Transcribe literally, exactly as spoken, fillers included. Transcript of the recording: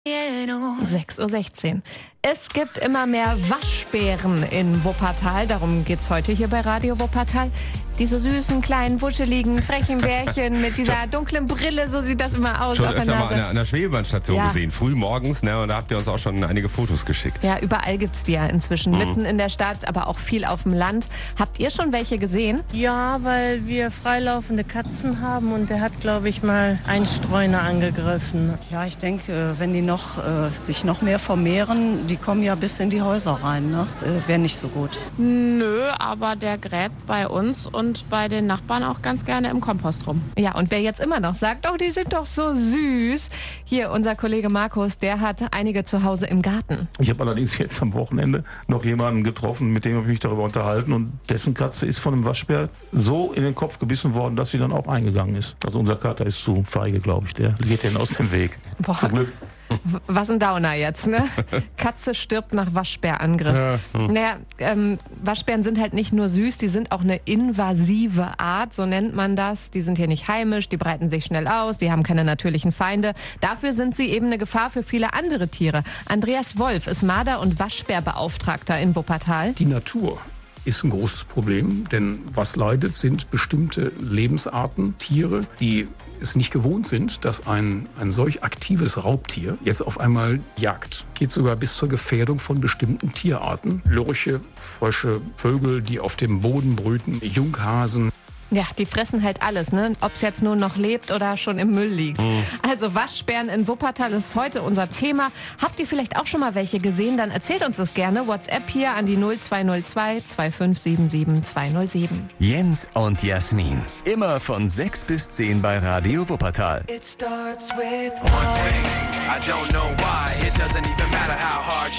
sechs Uhr sechzehn. Es gibt immer mehr Waschbären in Wuppertal. Darum geht's heute hier bei Radio Wuppertal. Diese süßen, kleinen, wuscheligen, frechen Bärchen mit dieser dunklen Brille, so sieht das immer aus. Schon auf der öfter mal Nase. an der, an der Schwebebahnstation Ja. gesehen, früh morgens, ne, und da habt ihr uns auch schon einige Fotos geschickt. Ja, überall gibt's die ja inzwischen. Mhm. Mitten in der Stadt, aber auch viel auf dem Land. Habt ihr schon welche gesehen? Ja, weil wir freilaufende Katzen haben und der hat, glaube ich, mal einen Streuner angegriffen. Ja, ich denke, wenn die noch, äh, sich noch mehr vermehren, die kommen ja bis in die Häuser rein, ne? Äh, Wäre nicht so gut. Nö, aber der gräbt bei uns und bei den Nachbarn auch ganz gerne im Kompost rum. Ja, und wer jetzt immer noch sagt, oh, die sind doch so süß. Hier, unser Kollege Markus, der hat einige zu Hause im Garten. Ich habe allerdings jetzt am Wochenende noch jemanden getroffen, mit dem habe ich mich darüber unterhalten, und dessen Katze ist von einem Waschbär so in den Kopf gebissen worden, dass sie dann auch eingegangen ist. Also unser Kater ist zu feige, glaube ich. Der geht denen aus dem Weg. Boah. Zum Glück. Was ein Downer jetzt, ne? Katze stirbt nach Waschbärangriff. Ja. Hm. Naja, ähm, Waschbären sind halt nicht nur süß, die sind auch eine invasive Art, so nennt man das. Die sind hier nicht heimisch, die breiten sich schnell aus, die haben keine natürlichen Feinde. Dafür sind sie eben eine Gefahr für viele andere Tiere. Andreas Wolf ist Marder- und Waschbärbeauftragter in Wuppertal. Die Natur ist ein großes Problem, denn was leidet, sind bestimmte Lebensarten, Tiere, die es nicht gewohnt sind, dass ein, ein solch aktives Raubtier jetzt auf einmal jagt. Geht sogar bis zur Gefährdung von bestimmten Tierarten. Lurche, Frösche, Vögel, die auf dem Boden brüten, Junghasen. Ja, die fressen halt alles, ne? Ob es jetzt nur noch lebt oder schon im Müll liegt. Mhm. Also Waschbären in Wuppertal ist heute unser Thema. Habt ihr vielleicht auch schon mal welche gesehen? Dann erzählt uns das gerne. WhatsApp hier an die null zwei null zwei zwei fünf sieben sieben zwei null sieben. Jens und Jasmin. Immer von sechs bis zehn bei Radio Wuppertal. It starts with one thing, I don't know why. It